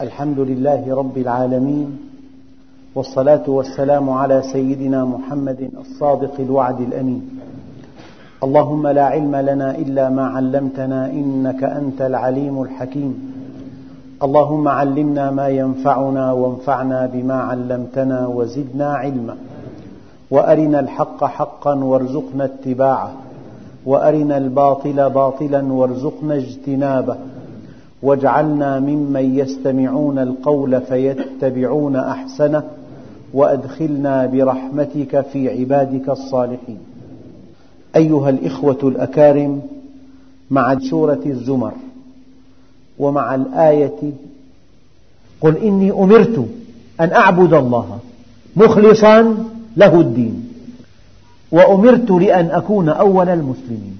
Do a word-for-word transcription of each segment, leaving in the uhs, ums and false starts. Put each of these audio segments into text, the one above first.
الحمد لله رب العالمين، والصلاة والسلام على سيدنا محمد الصادق الوعد الأمين. اللهم لا علم لنا إلا ما علمتنا إنك أنت العليم الحكيم. اللهم علمنا ما ينفعنا وانفعنا بما علمتنا وزدنا علما، وأرنا الحق حقا وارزقنا اتباعه، وأرنا الباطل باطلا وارزقنا اجتنابه، واجعلنا ممن يستمعون القول فيتبعون أحسنه، وأدخلنا برحمتك في عبادك الصالحين. أيها الإخوة الأكارم، مع سورة الزمر ومع الآية قل إني أمرت أن أعبد الله مخلصا له الدين وأمرت لأن أكون أول المسلمين.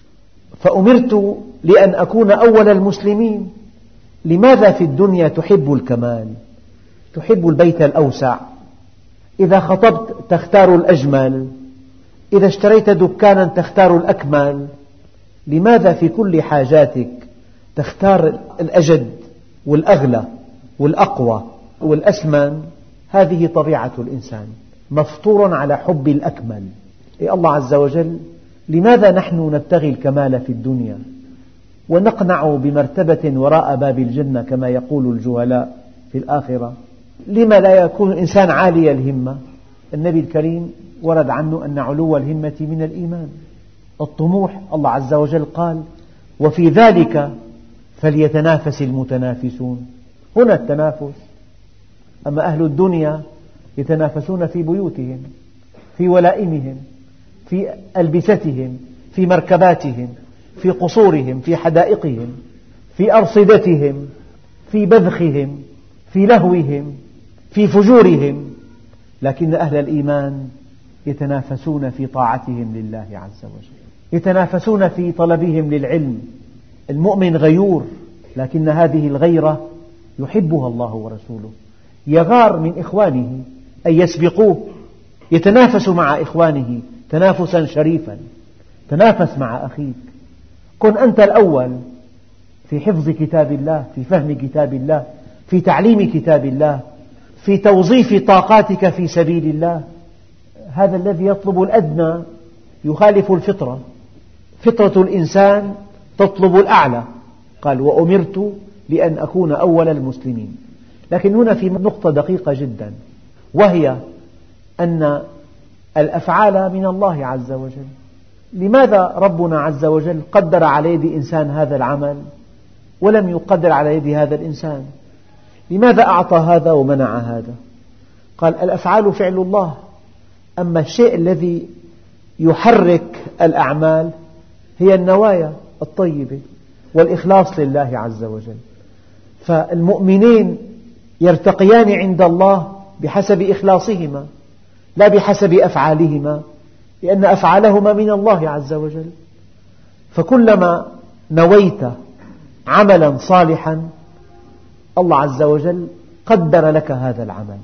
فأمرت لأن أكون أول المسلمين. لماذا في الدنيا تحب الكمال؟ تحب البيت الأوسع، إذا خطبت تختار الأجمل، إذا اشتريت دكانا تختار الأكمل. لماذا في كل حاجاتك تختار الأجد والأغلى والأقوى والأثمن؟ هذه طبيعة الإنسان، مفطور على حب الأكمل. إيه الله عز وجل، لماذا نحن نبتغي الكمال في الدنيا ونقنع بمرتبة وراء باب الجنة كما يقول الجهلاء في الآخرة؟ لما لا يكون الإنسان عالي الهمة؟ النبي الكريم ورد عنه أن علو الهمة من الإيمان. الطموح، الله عز وجل قال وفي ذلك فليتنافس المتنافسون. هنا التنافس. أما أهل الدنيا يتنافسون في بيوتهم، في ولائمهم، في ألبستهم، في مركباتهم، في قصورهم، في حدائقهم، في أرصدتهم، في بذخهم، في لهوهم، في فجورهم. لكن أهل الإيمان يتنافسون في طاعتهم لله عز وجل، يتنافسون في طلبهم للعلم. المؤمن غيور، لكن هذه الغيرة يحبها الله ورسوله، يغار من إخوانه أن يسبقوه، يتنافس مع إخوانه تنافسا شريفا. تنافس مع أخيك، كن أنت الأول في حفظ كتاب الله، في فهم كتاب الله، في تعليم كتاب الله، في توظيف طاقاتك في سبيل الله. هذا الذي يطلب الأدنى يخالف الفطرة. فطرة الإنسان تطلب الأعلى. قال وأمرت لأن أكون أول المسلمين. لكن هنا في نقطة دقيقة جدا، وهي أن الأفعال من الله عز وجل. لماذا ربنا عز وجل قدر على يد إنسان هذا العمل ولم يقدر على يد هذا الإنسان؟ لماذا أعطى هذا ومنع هذا؟ قال الأفعال فعل الله، أما الشيء الذي يحرك الأعمال هي النوايا الطيبة والإخلاص لله عز وجل. فالمؤمنين يرتقيان عند الله بحسب إخلاصهما لا بحسب أفعالهما، لأن أفعالهما من الله عز وجل. فكلما نويت عملا صالحا الله عز وجل قدر لك هذا العمل.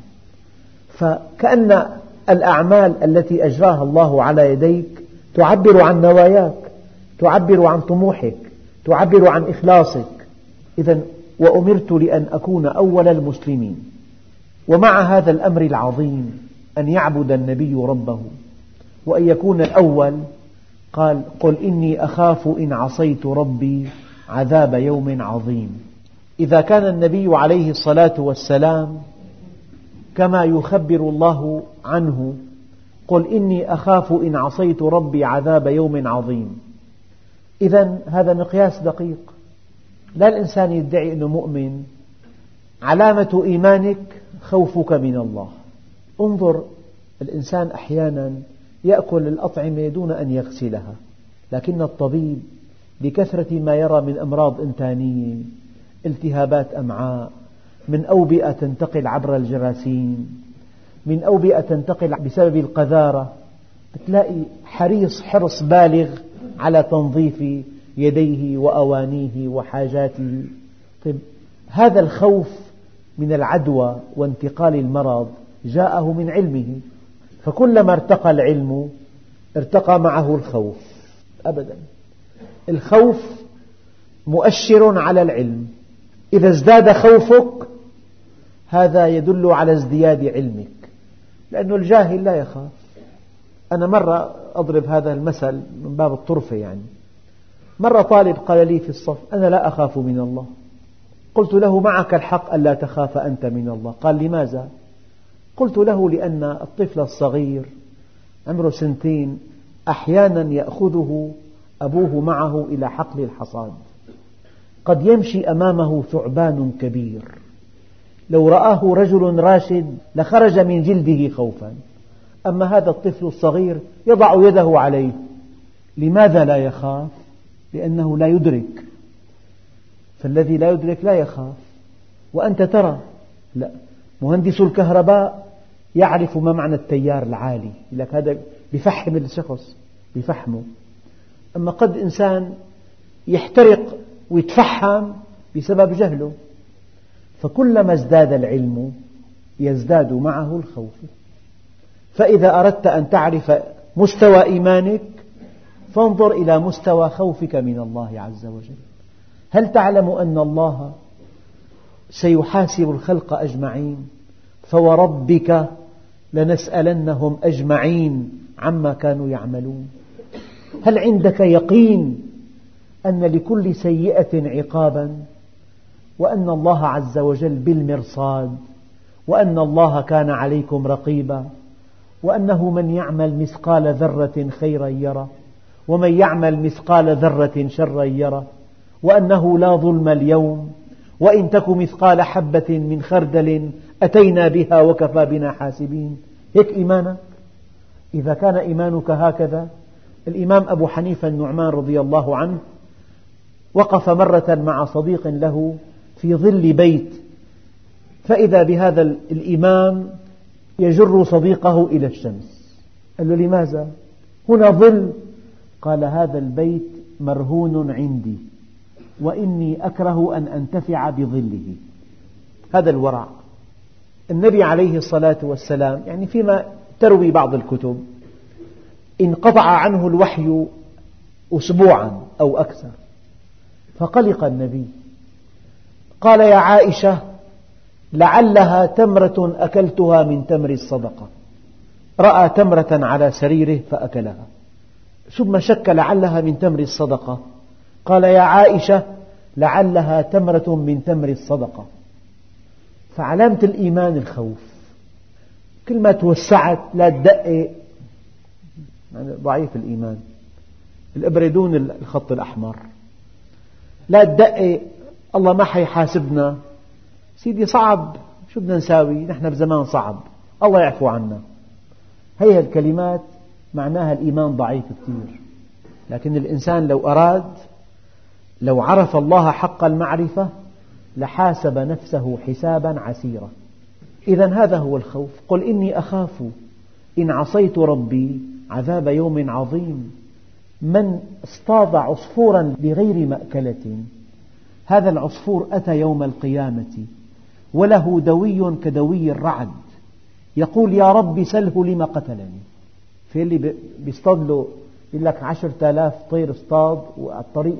فكأن الأعمال التي أجراها الله على يديك تعبر عن نواياك، تعبر عن طموحك، تعبر عن إخلاصك. إذن وأمرت لأن أكون أول المسلمين. ومع هذا الأمر العظيم أن يعبد النبي ربه وأن يكون الأول، قال قل إني أخاف إن عصيت ربي عذاب يوم عظيم. إذا كان النبي عليه الصلاة والسلام كما يخبر الله عنه قل إني أخاف إن عصيت ربي عذاب يوم عظيم، إذن هذا مقياس دقيق. لا الإنسان يدعي أنه مؤمن، علامة إيمانك خوفك من الله. انظر، الإنسان أحيانا يأكل الأطعمة دون أن يغسلها، لكن الطبيب بكثرة ما يرى من أمراض إنتانية، التهابات أمعاء، من أوبئة تنتقل عبر الجراثيم، من أوبئة تنتقل بسبب القذارة، تلاقي حريص حرص بالغ على تنظيف يديه وأوانيه وحاجاته. طيب هذا الخوف من العدوى وانتقال المرض جاءه من علمه، فكلما ارتقى العلم ارتقى معه الخوف. أبدا، الخوف مؤشر على العلم. إذا ازداد خوفك هذا يدل على ازدياد علمك، لأن الجاهل لا يخاف. أنا مرة أضرب هذا المثل من باب الطرفة، يعني مرة طالب قال لي في الصف: أنا لا أخاف من الله. قلت له: معك الحق ألا تخاف أنت من الله. قال: لماذا؟ قلت له: لأن الطفل الصغير عمره سنتين أحيانا يأخذه أبوه معه إلى حقل الحصاد، قد يمشي أمامه ثعبان كبير، لو رآه رجل راشد لخرج من جلده خوفا، أما هذا الطفل الصغير يضع يده عليه. لماذا لا يخاف؟ لأنه لا يدرك، فالذي لا يدرك لا يخاف. وأنت ترى، لا، مهندس الكهرباء يعرف ما معنى التيار العالي، لك هذا بفحم الشخص بفحمه. أما قد إنسان يحترق ويتفحم بسبب جهله. فكلما ازداد العلم يزداد معه الخوف. فإذا أردت أن تعرف مستوى إيمانك فانظر إلى مستوى خوفك من الله عز وجل. هل تعلم أن الله سيحاسب الخلق أجمعين؟ فوربك لنسألنهم أجمعين عما كانوا يعملون. هل عندك يقين أن لكل سيئة عقابا، وأن الله عز وجل بالمرصاد، وأن الله كان عليكم رقيبا، وأنه من يعمل مثقال ذرة خيرا يره، ومن يعمل مثقال ذرة شرا يره، وأنه لا ظلم اليوم، وإن تك مثقال حبة من خردل أتينا بها وكفى بنا حاسبين؟ هيك إيمانك؟ إذا كان إيمانك هكذا، الإمام أبو حنيفة النعمان رضي الله عنه وقف مرة مع صديق له في ظل بيت، فإذا بهذا الإمام يجر صديقه إلى الشمس. قال له: لماذا؟ هنا ظل. قال: هذا البيت مرهون عندي، وإني أكره أن أنتفع بظله. هذا الورع. النبي عليه الصلاة والسلام، يعني فيما تروي بعض الكتب، انقطع عنه الوحي أسبوعا أو أكثر، فقلق النبي، قال: يا عائشة، لعلها تمرة أكلتها من تمر الصدقة. رأى تمرة على سريره فأكلها، ثم شك لعلها من تمر الصدقة، قال: يا عائشة، لعلها تمرة من تمر الصدقة. فعلامة الإيمان الخوف. كل ما توسعت لا تدقق، يعني ضعيف الإيمان. الإبرة دون الخط الأحمر، لا تدقق، الله ما حيحاسبنا، سيدي صعب، شو بدنا نساوي، نحن بزمان صعب، الله يعفو عنا. هي الكلمات معناها الإيمان ضعيف كثير. لكن الإنسان لو أراد، لو عرف الله حق المعرفة لحاسب نفسه حسابا عسيرا. إذن هذا هو الخوف. قل إني أخاف إن عصيت ربي عذاب يوم عظيم. من اصطاد عصفورا بغير مأكلة، هذا العصفور أتى يوم القيامة وله دوي كدوي الرعد، يقول: يا رب سله لما قتلني. في اللي بيصطاد له يقول لك عشرة آلاف طير اصطاد وعلى الطريق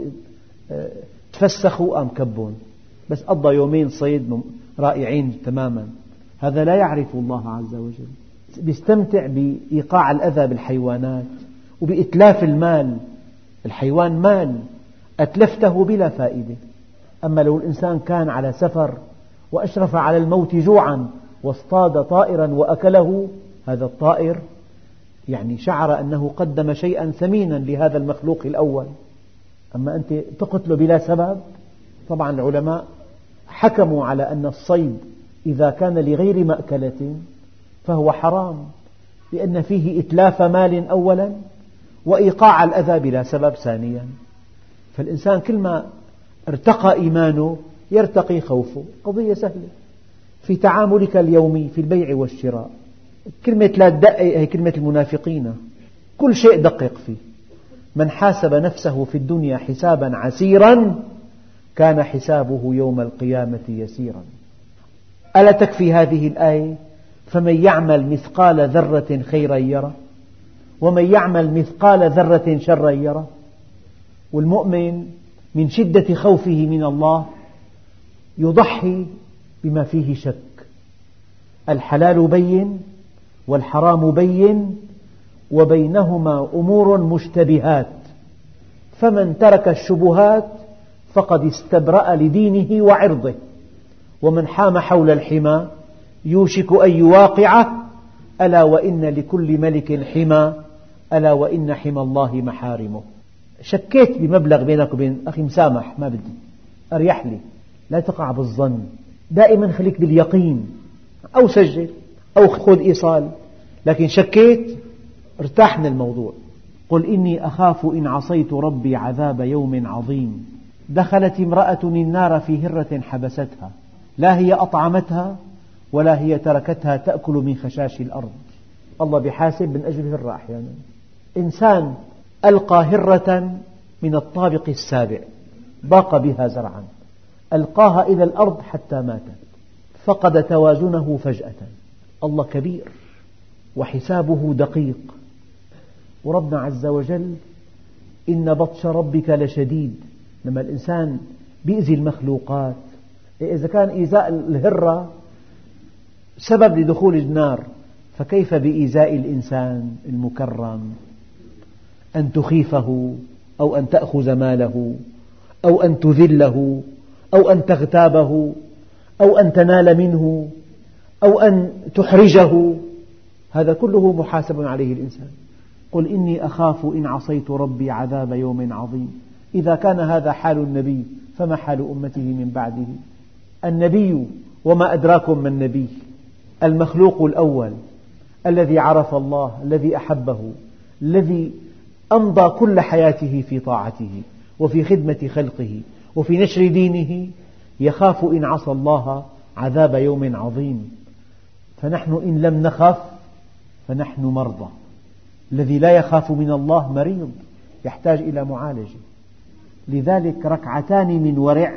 تفسخوا وقام كبون، بس قضى يومين صيد رائعين تماما. هذا لا يعرف الله عز وجل، بيستمتع بإيقاع الأذى بالحيوانات وبإتلاف المال. الحيوان مال أتلفته بلا فائدة. أما لو الإنسان كان على سفر وأشرف على الموت جوعا واصطاد طائرا وأكله، هذا الطائر يعني شعر أنه قدم شيئا ثمينا لهذا المخلوق الأول. أما أنت تقتله بلا سبب. طبعا العلماء حكموا على أن الصيد إذا كان لغير مأكلة فهو حرام، لأن فيه إتلاف مال أولا وإيقاع الأذى بلا سبب ثانيا. فالإنسان كلما ارتقى إيمانه يرتقي خوفه. قضية سهلة في تعاملك اليومي في البيع والشراء. كلمة لا تدقق هي كلمة المنافقين، كل شيء دقق فيه. من حاسب نفسه في الدنيا حسابا عسيرا كان حسابه يوم القيامة يسيرا. ألا تكفي هذه الآية؟ فمن يعمل مثقال ذرة خيرا يره، ومن يعمل مثقال ذرة شرا يره. والمؤمن من شدة خوفه من الله يضحي بما فيه شك. الحلال بين والحرام بين وبينهما أمور مشتبهات، فمن ترك الشبهات فقد استبرأ لدينه وعرضه، ومن حام حول الحمى يوشك أن يواقعه، ألا وإن لكل ملك حمى، ألا وإن حمى الله محارمه. شكيت بمبلغ بينك وبين أخي مسامح، ما بدي، أريح لي، لا تقع بالظن، دائما خليك باليقين، أو سجل أو خذ إيصال، لكن شكيت ارتاح من الموضوع. قل إني أخاف إن عصيت ربي عذاب يوم عظيم. دخلت امرأة النار في هرة حبستها، لا هي أطعمتها ولا هي تركتها تأكل من خشاش الأرض. الله بيحاسب من أجل هرة أحيانا. إنسان ألقى هرة من الطابق السابع ضاق بها زرعا، ألقاها إلى الأرض حتى ماتت، فقد توازنه فجأة. الله كبير وحسابه دقيق، وربنا عز وجل إن بطش ربك لشديد. لما الإنسان بيأذي المخلوقات، إذا كان إيذاء الهرة سبب لدخول النار، فكيف بإيذاء الإنسان المكرم؟ أن تخيفه أو أن تأخذ ماله أو أن تذله أو أن تغتابه أو أن تنال منه أو أن تحرجه، هذا كله محاسب عليه الإنسان. قل إني أخاف إن عصيت ربي عذاب يوم عظيم. إذا كان هذا حال النبي فما حال أمته من بعده؟ النبي وما أدراكم ما النبي، المخلوق الأول الذي عرف الله، الذي أحبه، الذي أمضى كل حياته في طاعته وفي خدمة خلقه وفي نشر دينه، يخاف إن عصى الله عذاب يوم عظيم. فنحن إن لم نخف فنحن مرضى. الذي لا يخاف من الله مريض يحتاج إلى معالجة. لذلك ركعتان من ورع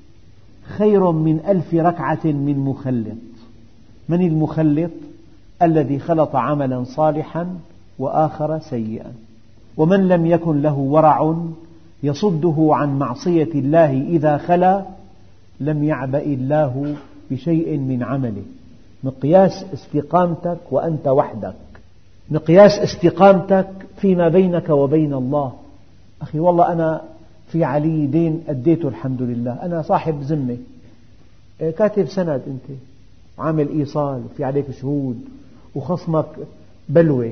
خير من ألف ركعة من مخلط. من المخلط؟ الذي خلط عملا صالحا وآخر سيئا. ومن لم يكن له ورع يصده عن معصية الله إذا خلا لم يعبأ الله بشيء من عمله. مقياس استقامتك وأنت وحدك، مقياس استقامتك فيما بينك وبين الله. أخي والله أنا في علي دين أديته الحمد لله، أنا صاحب ذمة، كاتب سند أنت، عامل إيصال وفي عليك شهود وخصمك بلوى،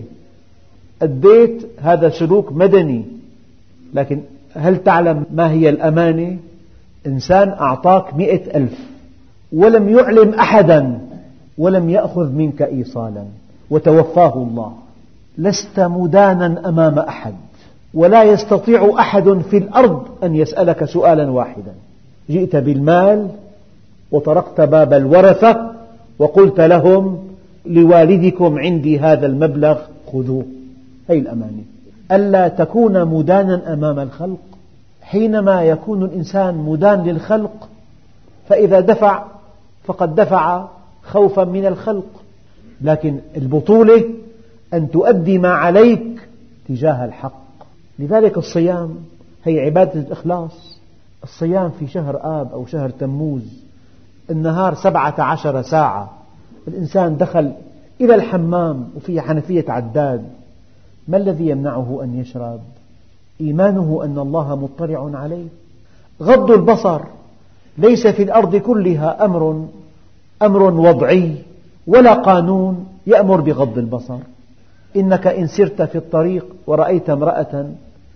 أديت، هذا سلوك مدني. لكن هل تعلم ما هي الأمانة؟ إنسان أعطاك مئة ألف ولم يعلم أحدا ولم يأخذ منك إيصالا وتوفاه الله، لست مدانا أمام أحد، ولا يستطيع أحد في الأرض أن يسألك سؤالا واحدا. جئت بالمال وطرقت باب الورثة وقلت لهم لوالدكم عندي هذا المبلغ خذوه. هذه الأمانة، ألا تكون مدانا أمام الخلق. حينما يكون الإنسان مدان للخلق فإذا دفع فقد دفع خوفا من الخلق. لكن البطولة أن تؤدي ما عليك تجاه الحق. لذلك الصيام هي عبادة الإخلاص. الصيام في شهر آب أو شهر تموز، النهار سبعة عشر ساعة، الإنسان دخل إلى الحمام وفي حنفية عداد، ما الذي يمنعه أن يشرب؟ إيمانه أن الله مطلع عليه. غض البصر، ليس في الأرض كلها أمر أمر وضعي ولا قانون يأمر بغض البصر. إنك إن سرت في الطريق ورأيت امرأة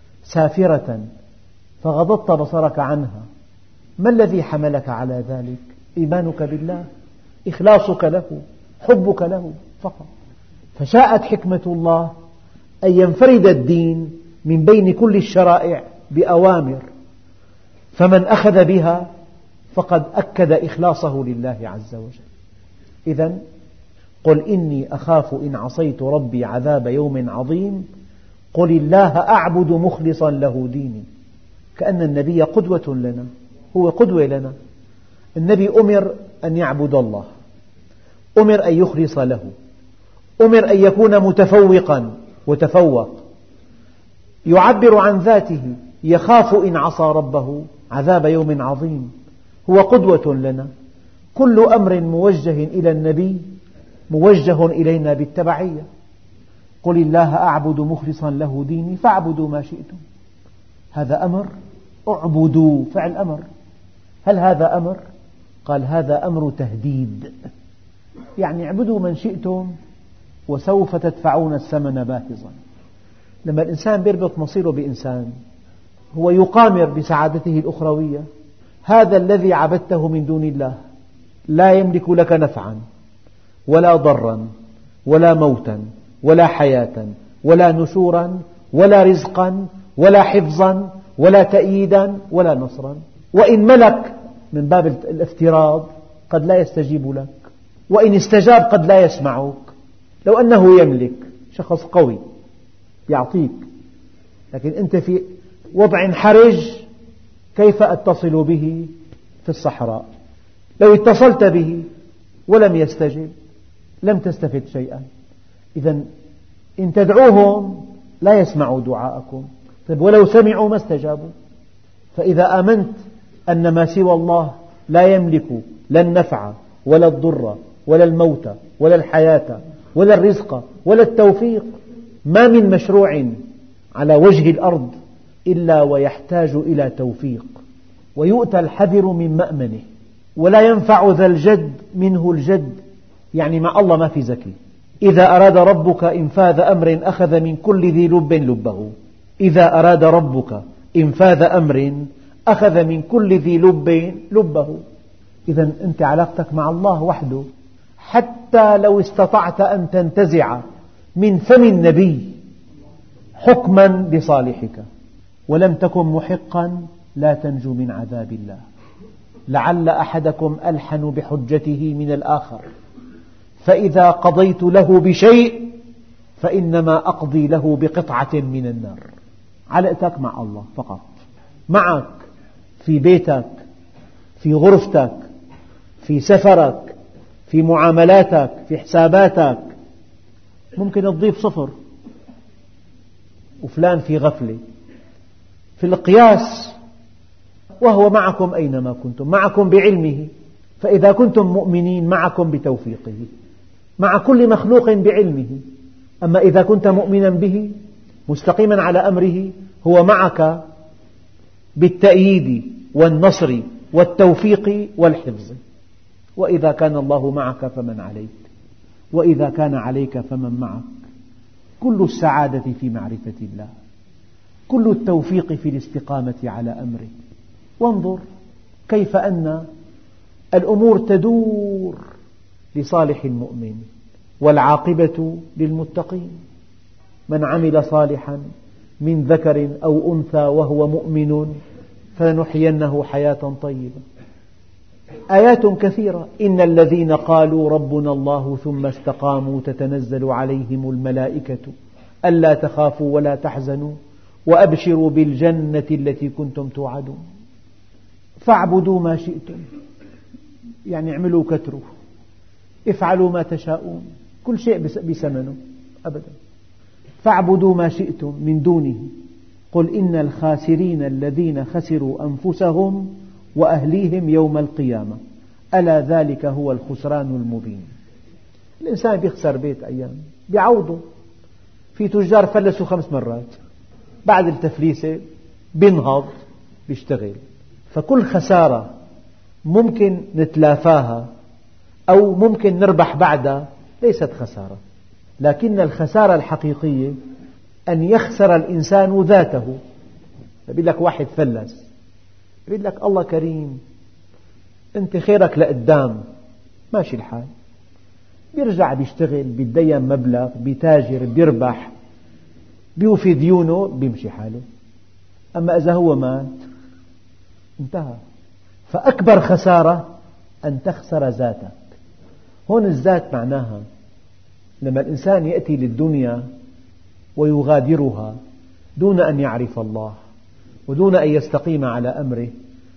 سافرة فغضضت بصرك عنها، ما الذي حملك على ذلك؟ إيمانك بالله، إخلاصك له، حبك له فقط. فشاءت حكمة الله أن ينفرد الدين من بين كل الشرائع بأوامر، فمن أخذ بها فقد أكد إخلاصه لله عز وجل. إذن قل إني أخاف إن عصيت ربي عذاب يوم عظيم. قل الله أعبد مخلصا له ديني. كأن النبي قدوة لنا، هو قدوة لنا. النبي أمر أن يعبد الله، أمر أن يخلص له، أمر أن يكون متفوقا وتفوق، يعبر عن ذاته، يخاف إن عصى ربه عذاب يوم عظيم. هو قدوة لنا. كل أمر موجه إلى النبي موجه إلينا بالتبعية. قل الله أعبد مخلصا له ديني فاعبدوا ما شئتم. هذا أمر، اعبدوا فعل أمر. هل هذا أمر؟ قال هذا أمر تهديد، يعني اعبدوا من شئتم وسوف تدفعون الثمن باهظا. لما الإنسان يربط مصيره بإنسان هو يقامر بسعادته الأخروية. هذا الذي عبدته من دون الله لا يملك لك نفعا ولا ضرا ولا موتا ولا حياة ولا نشورا ولا رزقا ولا حفظا ولا تأييدا ولا نصرا، وإن ملك من باب الافتراض قد لا يستجيب لك، وإن استجاب قد لا يسمعك. لو أنه يملك شخص قوي يعطيك، لكن أنت في وضع حرج، كيف أتصل به في الصحراء؟ لو اتصلت به ولم يستجب لم تستفد شيئا. إذن إن تدعوهم لا يسمعوا دعاءكم، طيب ولو سمعوا ما استجابوا. فإذا آمنت أن ما سوى الله لا يملك لا النفع ولا الضر ولا الموت ولا الحياة ولا الرزق ولا التوفيق، ما من مشروع على وجه الأرض إلا ويحتاج إلى توفيق، ويؤتى الحذر من مأمنه، ولا ينفع ذا الجد منه الجد، يعني مع الله ما في ذكي. إذا أراد ربك إنفاذ أمر أخذ من كل ذي لب لبه. إذا أراد ربك إنفاذ أمر أخذ من كل ذي لب لبه. إذا أنت علاقتك مع الله وحده. حتى لو استطعت أن تنتزع من فم النبي حكما لصالحك ولم تكن محقا لا تنجو من عذاب الله. لعل أحدكم ألحن بحجته من الآخر، فإذا قضيت له بشيء فإنما أقضي له بقطعة من النار. علاقتك مع الله فقط، معك في بيتك، في غرفتك، في سفرك، في معاملاتك، في حساباتك. ممكن تضيف صفر وفلان في غفلة، في القياس وهو معكم أينما كنتم، معكم بعلمه. فإذا كنتم مؤمنين معكم بتوفيقه، مع كل مخلوق بعلمه. أما إذا كنت مؤمنا به مستقيما على أمره هو معك بالتأييد والنصر والتوفيق والحفظ. وإذا كان الله معك فمن عليك، وإذا كان عليك فمن معك. كل السعادة في معرفة الله، كل التوفيق في الاستقامة على أمره. وانظر كيف أن الأمور تدور لصالح المؤمن والعاقبة للمتقين. من عمل صالحا من ذكر أو أنثى وهو مؤمن فلنحيينه حياة طيبة. آيات كثيرة. إن الذين قالوا ربنا الله ثم استقاموا تتنزل عليهم الملائكة ألا تخافوا ولا تحزنوا وأبشروا بالجنة التي كنتم توعدون. فاعبدوا ما شئتم، يعني اعملوا كتروا، افعلوا ما تشاءون، كل شيء بثمنه أبدا. فاعبدوا ما شئتم من دونه قل إن الخاسرين الذين خسروا أنفسهم وأهليهم يوم القيامة ألا ذلك هو الخسران المبين. الإنسان يخسر بيت أيام بيعوضه. في تجار فلسوا خمس مرات، بعد التفليسة بينهض بيشتغل. فكل خسارة ممكن نتلافاها أو ممكن نربح بعدها ليست خسارة، لكن الخسارة الحقيقية أن يخسر الإنسان ذاته. يقول لك واحد فلس، يقول لك الله كريم، أنت خيرك لقدام ماشي الحال، بيرجع بيشتغل، بيتدين مبلغ، بيتاجر، بيربح، بيوفي ديونه، بيمشي حاله. أما إذا هو مات انتهى. فأكبر خسارة أن تخسر ذاتك. هون الذات معناها لما الإنسان يأتي للدنيا ويغادرها دون أن يعرف الله ودون أن يستقيم على أمره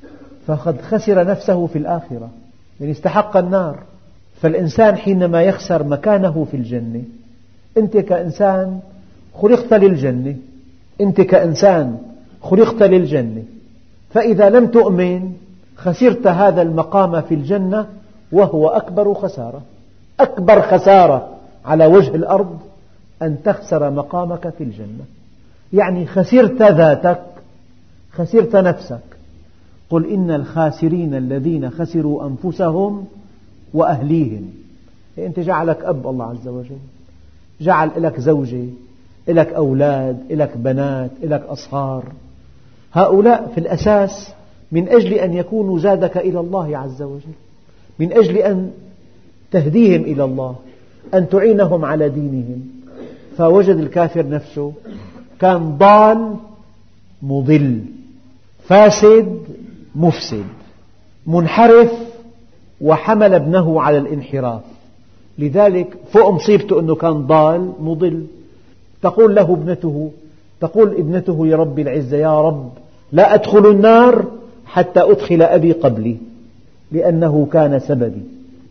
فقد خسر نفسه في الآخرة، يعني استحق النار. فالإنسان حينما يخسر مكانه في الجنة، أنت كإنسان خلقت للجنة، أنت كإنسان خلقت للجنة، فإذا لم تؤمن خسرت هذا المقام في الجنة وهو أكبر خسارة. أكبر خسارة على وجه الأرض أن تخسر مقامك في الجنة، يعني خسرت ذاتك، خسرت نفسك. قل إن الخاسرين الذين خسروا أنفسهم وأهليهم. أنت جعلك أب الله عز وجل، جعل لك زوجة، لك أولاد، لك بنات، لك أصهار. هؤلاء في الأساس من أجل أن يكونوا زادك إلى الله عز وجل، من أجل أن تهديهم إلى الله، أن تعينهم على دينهم. فوجد الكافر نفسه كان ضال مضل، فاسد مفسد، منحرف، وحمل ابنه على الانحراف. لذلك فوق مصيبته أنه كان ضال مضل، تقول له ابنته تقول ابنته يا رب العزة يا رب لا أدخل النار حتى أدخل أبي قبلي لأنه كان سببي.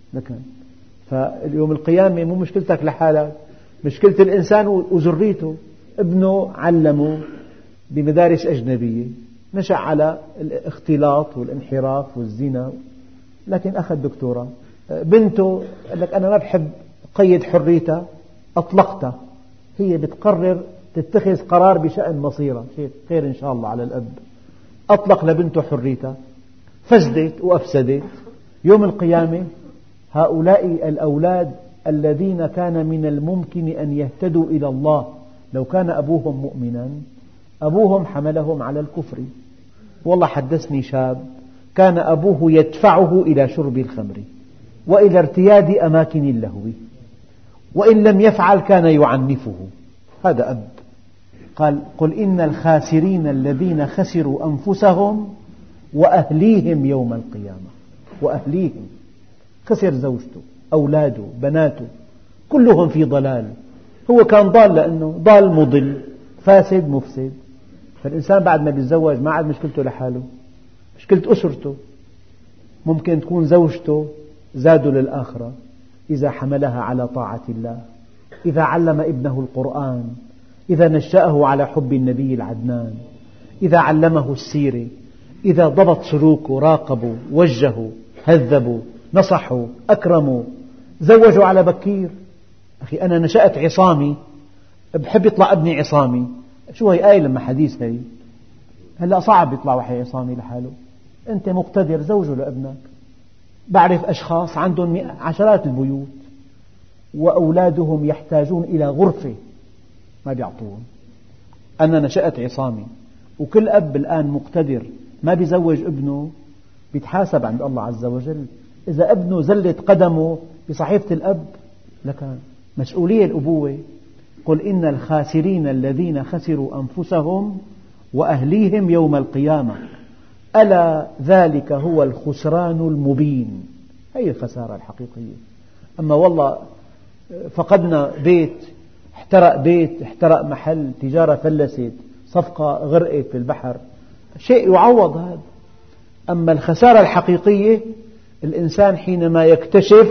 فاليوم القيامة مو مشكلتك لحالك، مشكلة الإنسان وذريته. ابنه علمه بمدارس أجنبية، نشأ على الاختلاط والانحراف والزنا، لكن أخذ دكتوراه. بنته قال لك أنا ما بحب قيد حريتها، أطلقتها. هي بتقرر تتخذ قرار بشأن مصيرها، شيء خير إن شاء الله على الأب. أطلق لبنته حريتها، فسدت وأفسدت. يوم القيامة هؤلاء الأولاد الذين كان من الممكن أن يهتدوا إلى الله لو كان أبوهم مؤمنا، أبوهم حملهم على الكفر. والله حدثني شاب كان أبوه يدفعه إلى شرب الخمر وإلى ارتياد أماكن اللهو، وإن لم يفعل كان يعنفه. هذا أب. قال قل إن الخاسرين الذين خسروا أنفسهم وأهليهم يوم القيامة. وأهليهم، خسر زوجته، أولاده، بناته، كلهم في ضلال. هو كان ضال لأنه ضال مضل، فاسد مفسد. فالإنسان بعد ما يتزوج ما عاد مشكلته لحاله، مشكلة أسرته. ممكن تكون زوجته زاده للآخرة إذا حملها على طاعة الله، إذا علم ابنه القرآن، إذا نشأه على حب النبي العدنان، إذا علمه السيرة، إذا ضبط سلوكه، راقبوا، وجهوا، هذبوا، نصحوا، أكرموا، زوجوا على بكير. أخي أنا نشأت عصامي، بحب يطلع ابني عصامي. شو هي آية لما حديث هي؟ هلأ صعب يطلع وحي عصامي لحاله. أنت مقتدر زوجه لابنك. بعرف أشخاص عندهم عشرات البيوت وأولادهم يحتاجون إلى غرفة ما بيعطوهم. أنا نشأت عصامي، وكل أب الآن مقتدر ما بيزوج ابنه بيتحاسب عند الله عز وجل. إذا ابنه زلت قدمه بصحيفة الأب لكان مسؤولية الأبوة. قل إن الخاسرين الذين خسروا أنفسهم وأهليهم يوم القيامة ألا ذلك هو الخسران المبين. هي الخسارة الحقيقية. أما والله فقدنا بيت، احترق بيت، احترق محل، تجارة فلست، صفقة غرقت في البحر، شيء يعوض هذا. أما الخسارة الحقيقية الإنسان حينما يكتشف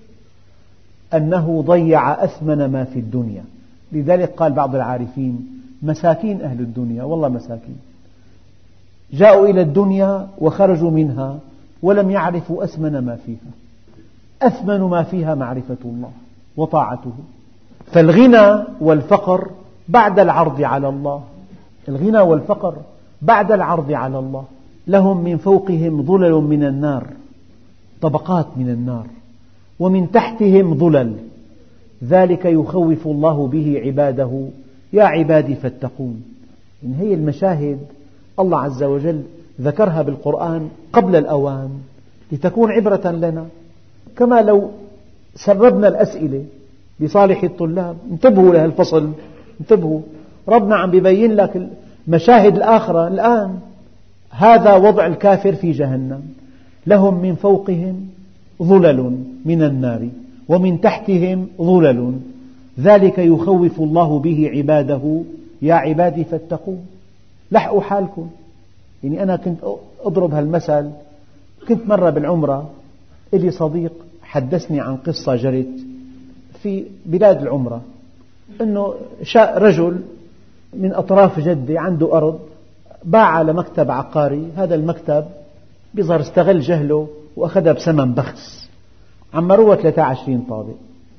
أنه ضيع أثمن ما في الدنيا. لذلك قال بعض العارفين مساكين أهل الدنيا، والله مساكين، جاءوا إلى الدنيا وخرجوا منها ولم يعرفوا أثمن ما فيها. أثمن ما فيها معرفة الله وطاعته. فالغنى والفقر بعد العرض على الله، الغنى والفقر بعد العرض على الله. لهم من فوقهم ظلل من النار، طبقات من النار، ومن تحتهم ظلل، ذلك يخوف الله به عباده يا عبادي فاتقون. إن هي المشاهد الله عز وجل ذكرها بالقرآن قبل الأوان لتكون عبرة لنا. كما لو سربنا الأسئلة لصالح الطلاب، انتبهوا لهالفصل، انتبهوا، ربنا عم بيبين لك مشاهد الآخرة الآن. هذا وضع الكافر في جهنم، لهم من فوقهم ظلل من النار ومن تحتهم ظلل، ذلك يخوف الله به عباده يا عبادي فاتقون. لحقوا حالكم. يعني أنا كنت أضرب هالمثل. كنت مرة بالعمرة، إلي صديق حدثني عن قصة جرت في بلاد العمرة، أنه شاء رجل من أطراف جدة عنده أرض، باع لمكتب عقاري. هذا المكتب بيظهر استغل جهله وأخذها بثمن بخس، عمروها ثلاثة وعشرين طابق.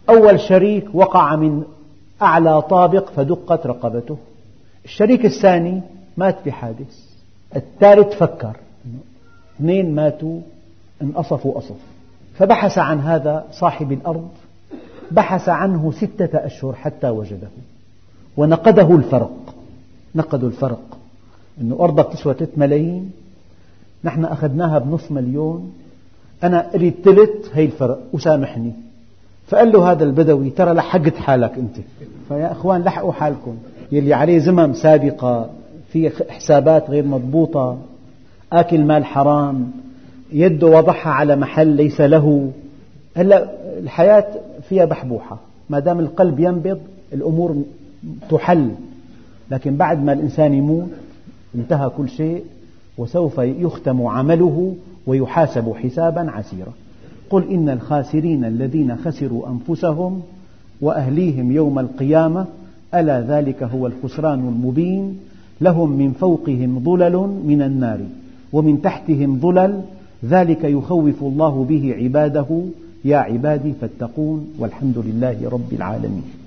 أول شريك وقع من أعلى طابق فدقت رقبته، الشريك الثاني مات بحادث، الثالث فكر، اثنين ماتوا انقصفوا قصف. فبحث عن هذا صاحب الأرض، بحث عنه ستة أشهر حتى وجده، ونقده الفرق. نقدوا الفرق أن أرضك تسوى ثلاثة ملايين، نحن أخذناها بنصف مليون، أنا أريد ثلث هي الفرق وسامحني. فقال له هذا البدوي ترى لحقت حالك أنت، فيا أخوان لحقوا حالكم. يلي عليه ذمم سابقة، في حسابات غير مضبوطة، آكل مال حرام، يده وضعها على محل ليس له. هلا الحياة فيها بحبوحة، ما دام القلب ينبض الأمور تحل، لكن بعد ما الإنسان يموت انتهى كل شيء، وسوف يختم عمله ويحاسب حسابا عسيرا. قل إن الخاسرين الذين خسروا أنفسهم وأهليهم يوم القيامة ألا ذلك هو الخسران المبين. لهم من فوقهم ظلل من النار ومن تحتهم ظلل، ذلك يخوف الله به عباده، يا عبادي فاتقون، والحمد لله رب العالمين.